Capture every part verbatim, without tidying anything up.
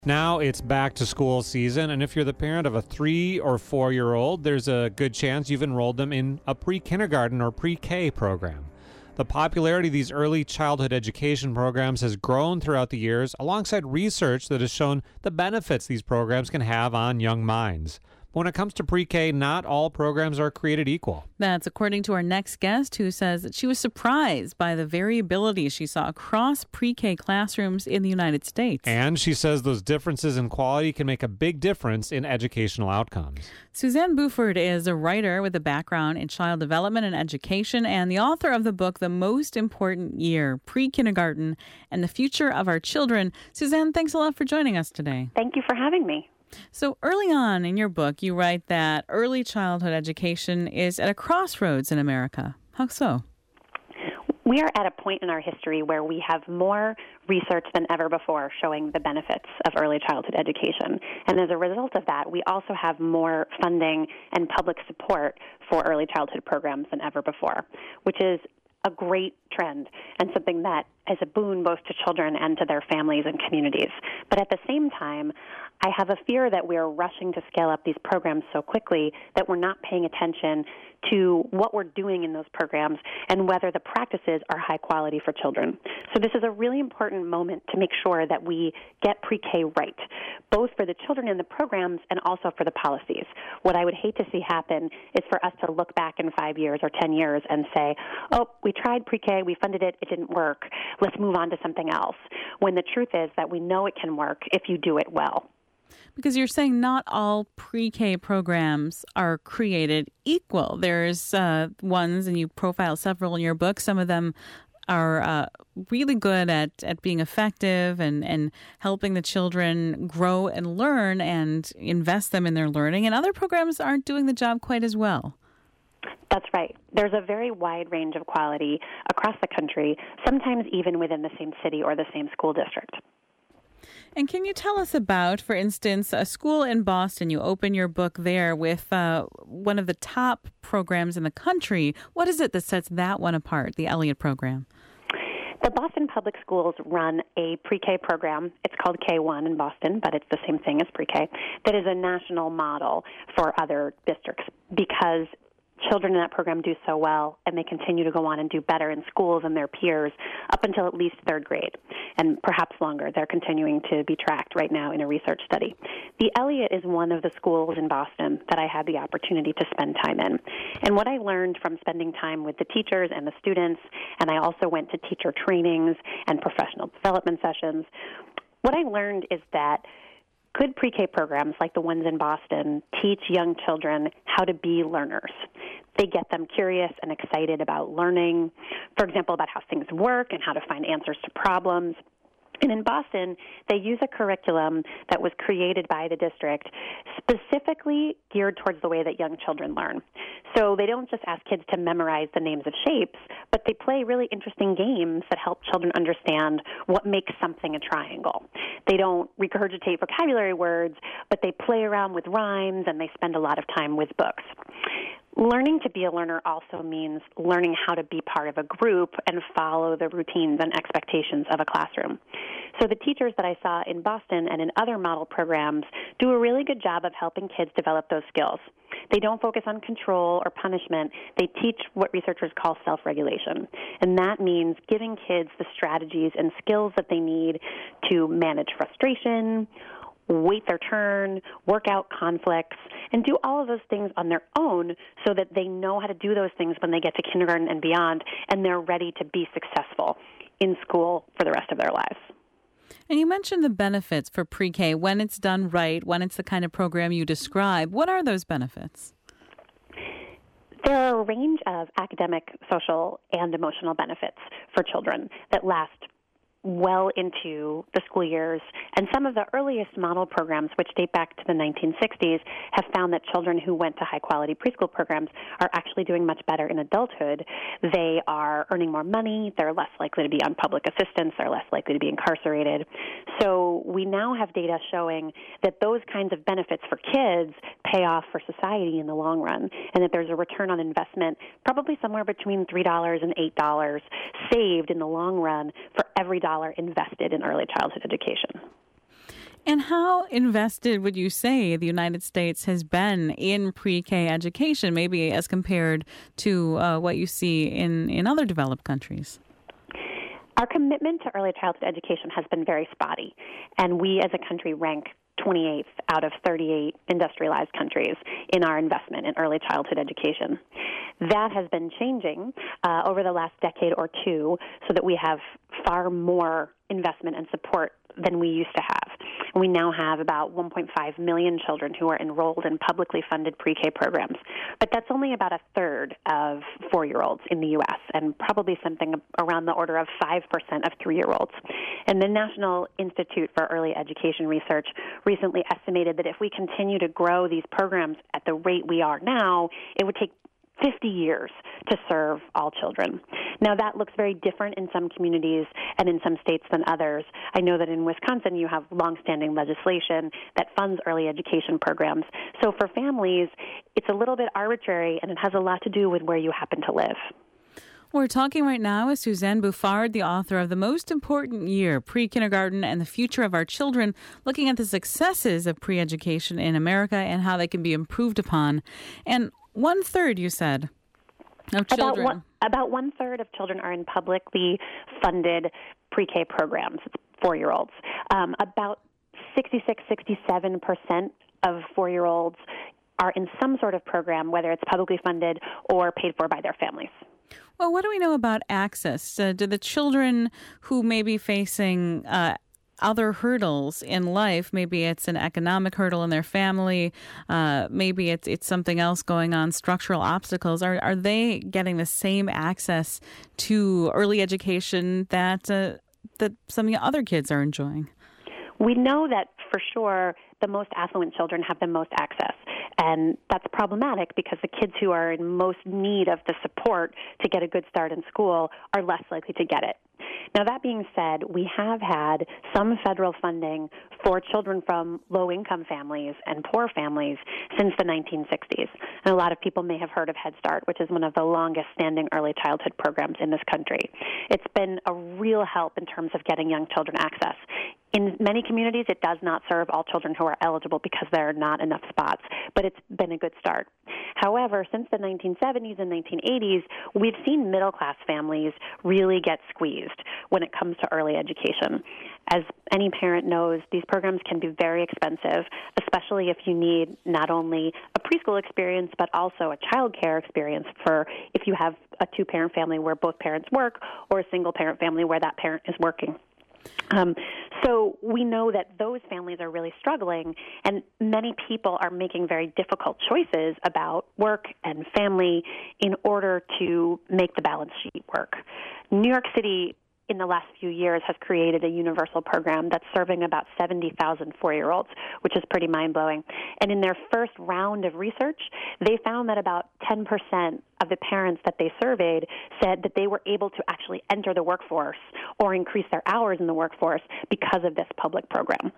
Now it's back to school season, and if you're the parent of a three or four year old, there's a good chance you've enrolled them in a pre-kindergarten or pre-K program. The popularity of these early childhood education programs has grown throughout the years, alongside research that has shown the benefits these programs can have on young minds. But when it comes to pre-K, not all programs are created equal. That's according to our next guest, who says that she was surprised by the variability she saw across pre-K classrooms in the United States. And she says those differences in quality can make a big difference in educational outcomes. Suzanne Buford is a writer with a background in child development and education and the author of the book, The Most Important Year, Pre-Kindergarten and the Future of Our Children. Suzanne, thanks a lot for joining us today. Thank you for having me. So early on in your book, you write that early childhood education is at a crossroads in America. How so? We are at a point in our history where we have more research than ever before showing the benefits of early childhood education. And as a result of that, we also have more funding and public support for early childhood programs than ever before, which is a great trend and something that is a boon both to children and to their families and communities. But at the same time, I have a fear that we're rushing to scale up these programs so quickly that we're not paying attention to what we're doing in those programs and whether the practices are high quality for children. So this is a really important moment to make sure that we get pre-K right, both for the children in the programs and also for the policies. What I would hate to see happen is for us to look back in five years or ten years and say, oh, we tried pre-K, we funded it, it didn't work, let's move on to something else, when the truth is that we know it can work if you do it well. Because you're saying not all pre-K programs are created equal. There's uh, ones, and you profile several in your book. Some of them are uh, really good at, at being effective and, and helping the children grow and learn and invest them in their learning. And other programs aren't doing the job quite as well. That's right. There's a very wide range of quality across the country, sometimes even within the same city or the same school district. And can you tell us about, for instance, a school in Boston? You open your book there with uh, one of the top programs in the country. What is it that sets that one apart, the Elliott program? The Boston Public Schools run a pre-K program. It's called K one in Boston, but it's the same thing as pre-K, that is a national model for other districts because children in that program do so well, and they continue to go on and do better in schools than their peers up until at least third grade, and perhaps longer. They're continuing to be tracked right now in a research study. The Elliott is one of the schools in Boston that I had the opportunity to spend time in. And what I learned from spending time with the teachers and the students, and I also went to teacher trainings and professional development sessions, what I learned is that good pre-K programs like the ones in Boston teach young children how to be learners. They get them curious and excited about learning, for example, about how things work and how to find answers to problems. And in Boston, they use a curriculum that was created by the district specifically geared towards the way that young children learn. So they don't just ask kids to memorize the names of shapes, but they play really interesting games that help children understand what makes something a triangle. They don't regurgitate vocabulary words, but they play around with rhymes and they spend a lot of time with books. Learning to be a learner also means learning how to be part of a group and follow the routines and expectations of a classroom. So the teachers that I saw in Boston and in other model programs do a really good job of helping kids develop those skills. They don't focus on control or punishment. They teach what researchers call self-regulation. And that means giving kids the strategies and skills that they need to manage frustration, wait their turn, work out conflicts, and do all of those things on their own so that they know how to do those things when they get to kindergarten and beyond, and they're ready to be successful in school for the rest of their lives. And you mentioned the benefits for pre-K when it's done right, when it's the kind of program you describe. What are those benefits? There are a range of academic, social, and emotional benefits for children that last well into the school years. And some of the earliest model programs, which date back to the nineteen sixties, have found that children who went to high-quality preschool programs are actually doing much better in adulthood. They are earning more money. They're less likely to be on public assistance. They're less likely to be incarcerated. So we now have data showing that those kinds of benefits for kids pay off for society in the long run, and that there's a return on investment probably somewhere between three dollars and eight dollars saved in the long run for every dollar invested in early childhood education. And how invested would you say the United States has been in pre-K education, maybe as compared to uh, what you see in, in other developed countries? Our commitment to early childhood education has been very spotty, and we as a country rank twenty-eighth out of thirty-eight industrialized countries in our investment in early childhood education. That has been changing uh, over the last decade or two so that we have far more investment and support than we used to have. We now have about one point five million children who are enrolled in publicly funded pre-K programs, but that's only about a third of four-year-olds in the U S and probably something around the order of five percent of three-year-olds. And the National Institute for Early Education Research recently estimated that if we continue to grow these programs at the rate we are now, it would take fifty years to serve all children. Now, that looks very different in some communities and in some states than others. I know that in Wisconsin you have longstanding legislation that funds early education programs. So for families, it's a little bit arbitrary, and it has a lot to do with where you happen to live. We're talking right now with Suzanne Bouffard, the author of The Most Important Year, Pre-Kindergarten and the Future of Our Children, looking at the successes of pre-education in America and how they can be improved upon. And one-third, you said, of children. About one, about one-third of children are in publicly funded pre-K programs. It's four-year-olds. Um, about sixty-six, sixty-seven percent of four-year-olds are in some sort of program, whether it's publicly funded or paid for by their families. Well, what do we know about access? Uh, do the children who may be facing uh, other hurdles in life, maybe it's an economic hurdle in their family, uh, maybe it's it's something else going on, structural obstacles, are are they getting the same access to early education that uh, that some of the other kids are enjoying? We know that for sure the most affluent children have the most access. And that's problematic because the kids who are in most need of the support to get a good start in school are less likely to get it. Now, that being said, we have had some federal funding for children from low-income families and poor families since the nineteen sixties. And a lot of people may have heard of Head Start, which is one of the longest-standing early childhood programs in this country. It's been a real help in terms of getting young children access. In many communities, it does not serve all children who are eligible because there are not enough spots, but it's been a good start. However, since the nineteen seventies and nineteen eighties, we've seen middle-class families really get squeezed when it comes to early education. As any parent knows, these programs can be very expensive, especially if you need not only a preschool experience, but also a child care experience for if you have a two-parent family where both parents work or a single-parent family where that parent is working. Um, so we know that those families are really struggling, and many people are making very difficult choices about work and family in order to make the balance sheet work. New York City, in the last few years, has created a universal program that's serving about seventy thousand four-year-olds, which is pretty mind-blowing. And in their first round of research, they found that about ten percent of the parents that they surveyed said that they were able to actually enter the workforce or increase their hours in the workforce because of this public program.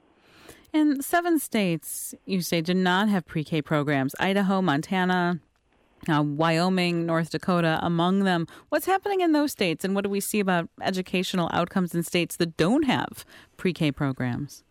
And seven states, you say, do not have pre-K programs. Idaho, Montana, Uh, Wyoming, North Dakota, among them. What's happening in those states, and what do we see about educational outcomes in states that don't have pre-K programs?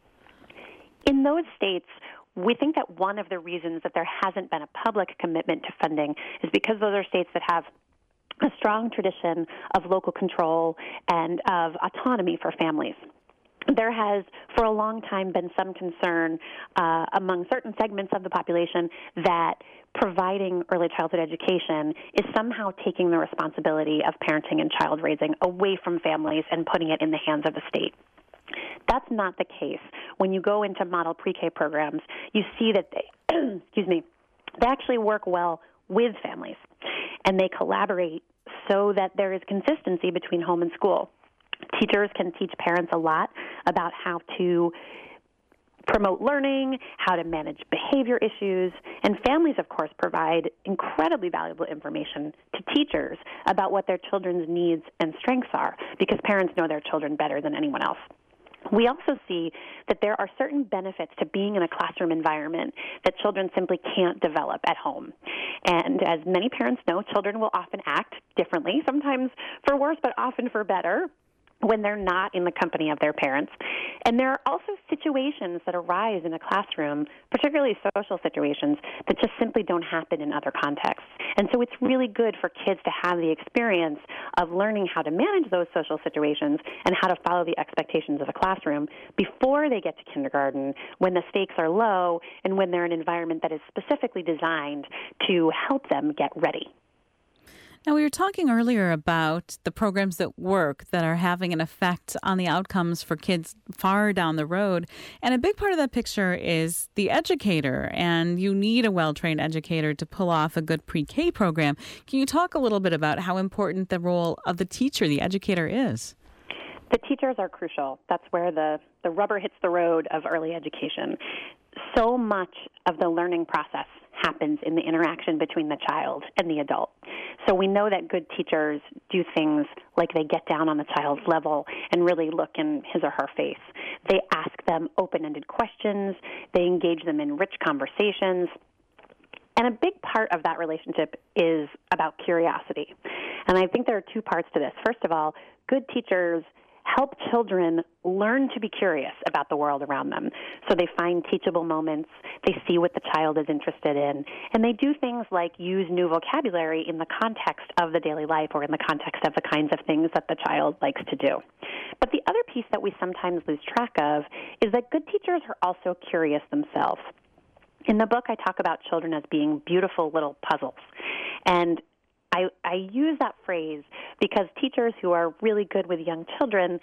In those states, we think that one of the reasons that there hasn't been a public commitment to funding is because those are states that have a strong tradition of local control and of autonomy for families. There has, for a long time, been some concern uh, among certain segments of the population that providing early childhood education is somehow taking the responsibility of parenting and child raising away from families and putting it in the hands of the state. That's not the case. When you go into model pre-K programs, you see that they, excuse me, they actually work well with families, and they collaborate so that there is consistency between home and school. Teachers can teach parents a lot about how to promote learning, how to manage behavior issues, and families, of course, provide incredibly valuable information to teachers about what their children's needs and strengths are, because parents know their children better than anyone else. We also see that there are certain benefits to being in a classroom environment that children simply can't develop at home. And as many parents know, children will often act differently, sometimes for worse, but often for better, when they're not in the company of their parents. And there are also situations that arise in a classroom, particularly social situations, that just simply don't happen in other contexts. And so it's really good for kids to have the experience of learning how to manage those social situations and how to follow the expectations of a classroom before they get to kindergarten, when the stakes are low and when they're in an environment that is specifically designed to help them get ready. Now, we were talking earlier about the programs that work that are having an effect on the outcomes for kids far down the road. And a big part of that picture is the educator, and you need a well-trained educator to pull off a good pre-K program. Can you talk a little bit about how important the role of the teacher, the educator, is? The teachers are crucial. That's where the, the rubber hits the road of early education. So much of the learning process happens in the interaction between the child and the adult. So we know that good teachers do things like they get down on the child's level and really look in his or her face. They ask them open-ended questions. They engage them in rich conversations. And a big part of that relationship is about curiosity. And I think there are two parts to this. First of all, good teachers help children learn to be curious about the world around them. So they find teachable moments, they see what the child is interested in, and they do things like use new vocabulary in the context of the daily life or in the context of the kinds of things that the child likes to do. But the other piece that we sometimes lose track of is that good teachers are also curious themselves. In the book, I talk about children as being beautiful little puzzles. And I, I use that phrase because teachers who are really good with young children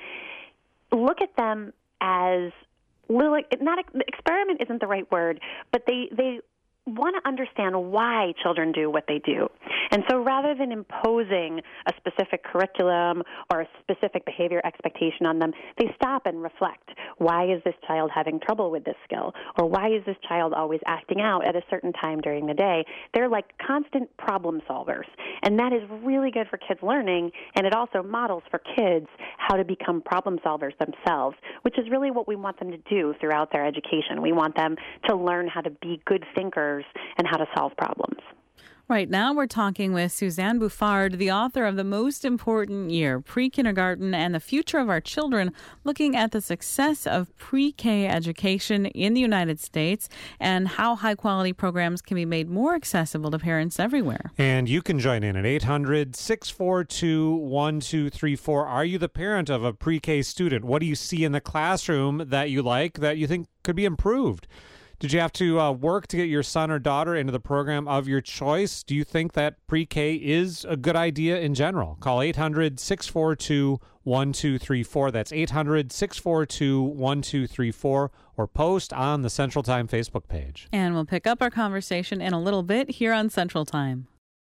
look at them as little, not experiment isn't the right word, but they, they want to understand why children do what they do. And so rather than imposing a specific curriculum or a specific behavior expectation on them, they stop and reflect. Why is this child having trouble with this skill? Or why is this child always acting out at a certain time during the day? They're like constant problem solvers. And that is really good for kids learning, and it also models for kids how to become problem solvers themselves, which is really what we want them to do throughout their education. We want them to learn how to be good thinkers and how to solve problems. Right now we're talking with Suzanne Bouffard, the author of The Most Important Year, Pre-Kindergarten and the Future of Our Children, looking at the success of pre-K education in the United States and how high-quality programs can be made more accessible to parents everywhere. And you can join in at eight hundred, six four two, one two three four. Are you the parent of a pre-K student? What do you see in the classroom that you like, that you think could be improved? Did you have to uh, work to get your son or daughter into the program of your choice? Do you think that pre-K is a good idea in general? Call eight hundred, six four two, one two three four. That's eight hundred, six four two, one two three four, or post on the Central Time Facebook page. And we'll pick up our conversation in a little bit here on Central Time.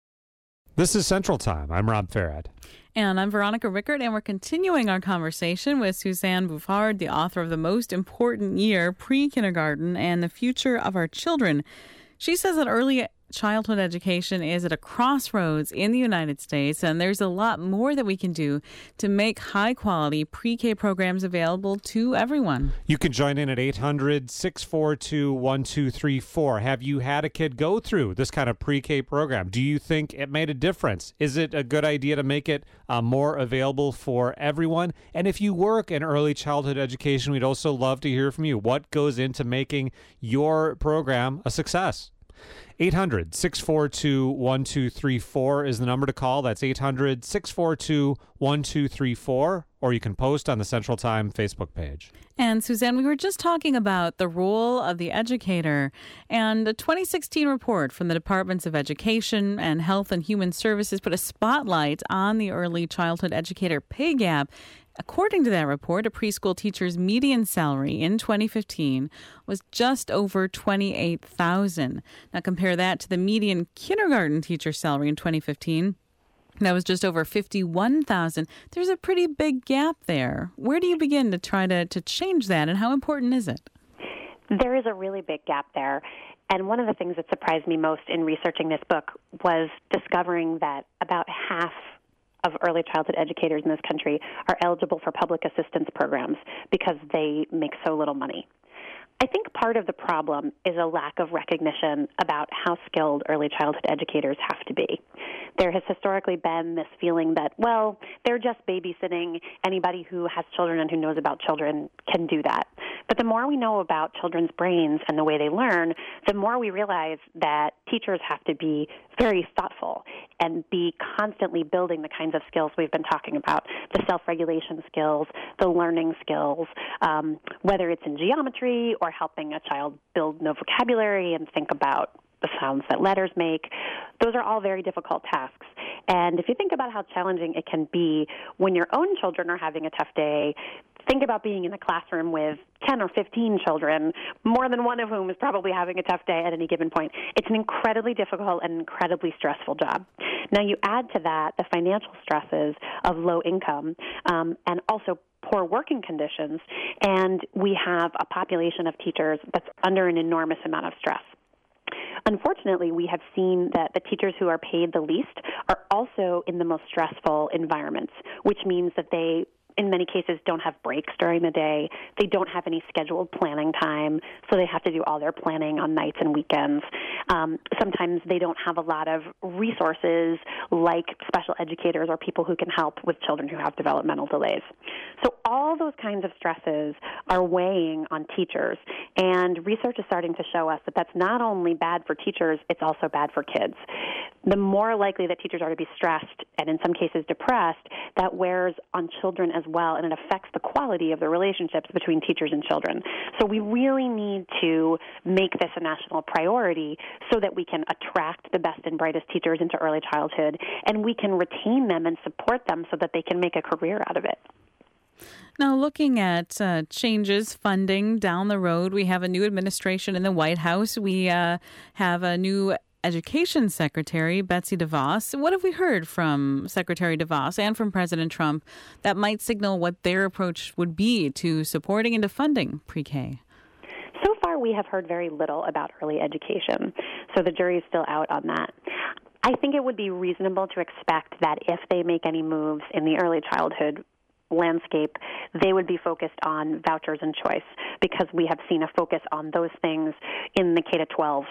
This is Central Time. I'm Rob Farad. And I'm Veronica Rickert, and we're continuing our conversation with Suzanne Bouffard, the author of The Most Important Year, Pre-Kindergarten and the Future of Our Children. She says that early childhood education is at a crossroads in the United States, and there's a lot more that we can do to make high-quality pre-K programs available to everyone. You can join in at eight hundred, six four two, one two three four. Have you had a kid go through this kind of pre-K program? Do you think it made a difference? Is it a good idea to make it uh, more available for everyone? And if you work in early childhood education, we'd also love to hear from you. What goes into making your program a success? eight hundred, six four two, one two three four is the number to call. That's eight hundred, six four two, one two three four, or you can post on the Central Time Facebook page. And Suzanne, we were just talking about the role of the educator, and a twenty sixteen report from the Departments of Education and Health and Human Services put a spotlight on the early childhood educator pay gap. According to that report, a preschool teacher's median salary in twenty fifteen was just over twenty-eight thousand dollars. Now compare that to the median kindergarten teacher salary in twenty fifteen. That was just over fifty-one thousand dollars. There's a pretty big gap there. Where do you begin to try to, to change that, and how important is it? There is a really big gap there. And one of the things that surprised me most in researching this book was discovering that about half of early childhood educators in this country are eligible for public assistance programs because they make so little money. I think part of the problem is a lack of recognition about how skilled early childhood educators have to be. There has historically been this feeling that, well, they're just babysitting. Anybody who has children and who knows about children can do that. But the more we know about children's brains and the way they learn, the more we realize that teachers have to be very thoughtful and be constantly building the kinds of skills we've been talking about, the self-regulation skills, the learning skills, um, whether it's in geometry or helping a child build no vocabulary and think about the sounds that letters make. Those are all very difficult tasks. And if you think about how challenging it can be when your own children are having a tough day, think about being in a classroom with ten or fifteen children, more than one of whom is probably having a tough day at any given point. It's an incredibly difficult and incredibly stressful job. Now, you add to that the financial stresses of low income um, and also poor working conditions, and we have a population of teachers that's under an enormous amount of stress. Unfortunately, we have seen that the teachers who are paid the least are also in the most stressful environments, which means that they, in many cases, don't have breaks during the day. They don't have any scheduled planning time, so they have to do all their planning on nights and weekends. Um, sometimes they don't have a lot of resources like special educators or people who can help with children who have developmental delays. So all those kinds of stresses are weighing on teachers, and research is starting to show us that that's not only bad for teachers, it's also bad for kids. The more likely that teachers are to be stressed, and in some cases depressed, that wears on children as well, and it affects the quality of the relationships between teachers and children. So we really need to make this a national priority so that we can attract the best and brightest teachers into early childhood, and we can retain them and support them so that they can make a career out of it. Now, looking at uh, changes, funding down the road, we have a new administration in the White House. We uh, have a new Education Secretary, Betsy DeVos. What have we heard from Secretary DeVos and from President Trump that might signal what their approach would be to supporting and to funding pre-K? So far, we have heard very little about early education, so the jury is still out on that. I think it would be reasonable to expect that if they make any moves in the early childhood landscape, they would be focused on vouchers and choice, because we have seen a focus on those things in the K to twelve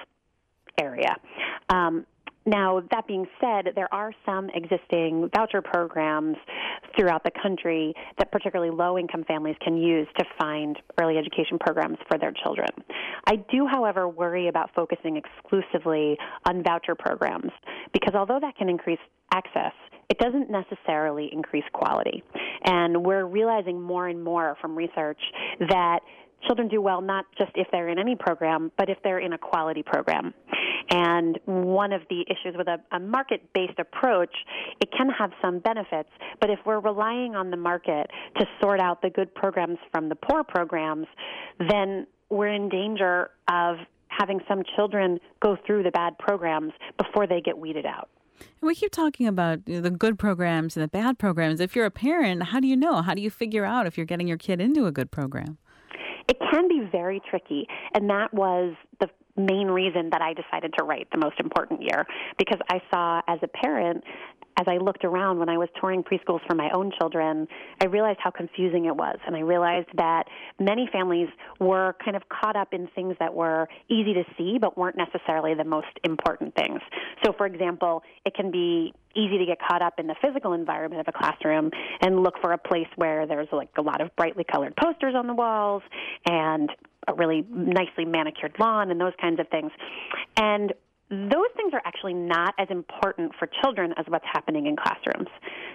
area. Um, now, that being said, there are some existing voucher programs throughout the country that particularly low-income families can use to find early education programs for their children. I do, however, worry about focusing exclusively on voucher programs, because although that can increase access, it doesn't necessarily increase quality. And we're realizing more and more from research that children do well not just if they're in any program, but if they're in a quality program. And one of the issues with a, a market-based approach, it can have some benefits, but if we're relying on the market to sort out the good programs from the poor programs, then we're in danger of having some children go through the bad programs before they get weeded out. And we keep talking about you know, the good programs and the bad programs. If you're a parent, how do you know? How do you figure out if you're getting your kid into a good program? It can be very tricky, and that was the main reason that I decided to write The Most Important Year, because I saw as a parent, as I looked around when I was touring preschools for my own children, I realized how confusing it was, and I realized that many families were kind of caught up in things that were easy to see but weren't necessarily the most important things. So, for example, it can be easy to get caught up in the physical environment of a classroom and look for a place where there's like a lot of brightly colored posters on the walls and a really nicely manicured lawn and those kinds of things. And those things are actually not as important for children as what's happening in classrooms.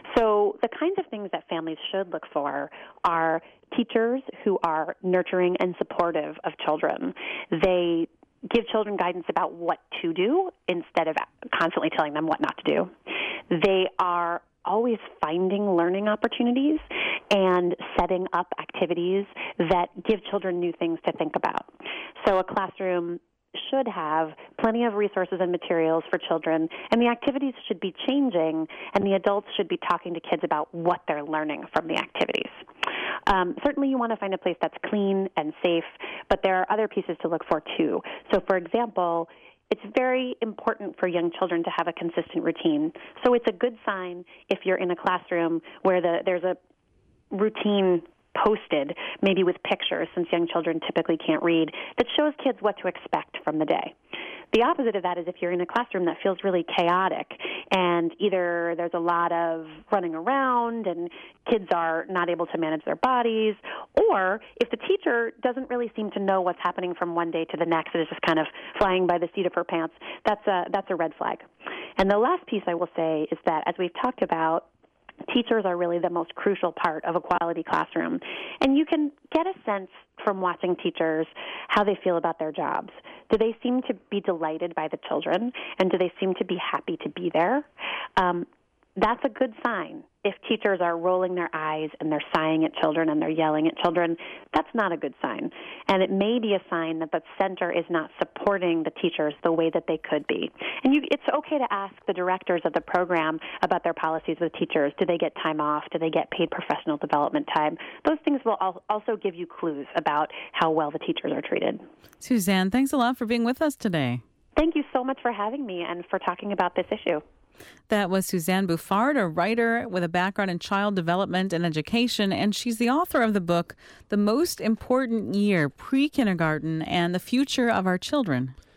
So the kinds of things that families should look for are teachers who are nurturing and supportive of children. They give children guidance about what to do instead of constantly telling them what not to do. They are always finding learning opportunities and setting up activities that give children new things to think about. So a classroom should have plenty of resources and materials for children, and the activities should be changing, and the adults should be talking to kids about what they're learning from the activities. Um, certainly you want to find a place that's clean and safe, but there are other pieces to look for too. So, for example, it's very important for young children to have a consistent routine. So it's a good sign if you're in a classroom where the, there's a routine posted, maybe with pictures, since young children typically can't read, that shows kids what to expect from the day. The opposite of that is if you're in a classroom that feels really chaotic, and either there's a lot of running around and kids are not able to manage their bodies, or if the teacher doesn't really seem to know what's happening from one day to the next and is just kind of flying by the seat of her pants, that's a, that's a red flag. And the last piece I will say is that, as we've talked about, teachers are really the most crucial part of a quality classroom. And you can get a sense from watching teachers how they feel about their jobs. Do they seem to be delighted by the children? And do they seem to be happy to be there? Um, that's a good sign. If teachers are rolling their eyes and they're sighing at children and they're yelling at children, that's not a good sign. And it may be a sign that the center is not supporting the teachers the way that they could be. And you, it's okay to ask the directors of the program about their policies with teachers. Do they get time off? Do they get paid professional development time? Those things will al- also give you clues about how well the teachers are treated. Suzanne, thanks a lot for being with us today. Thank you so much for having me and for talking about this issue. That was Suzanne Bouffard, a writer with a background in child development and education, and she's the author of the book, The Most Important Year, Pre-Kindergarten and the Future of Our Children.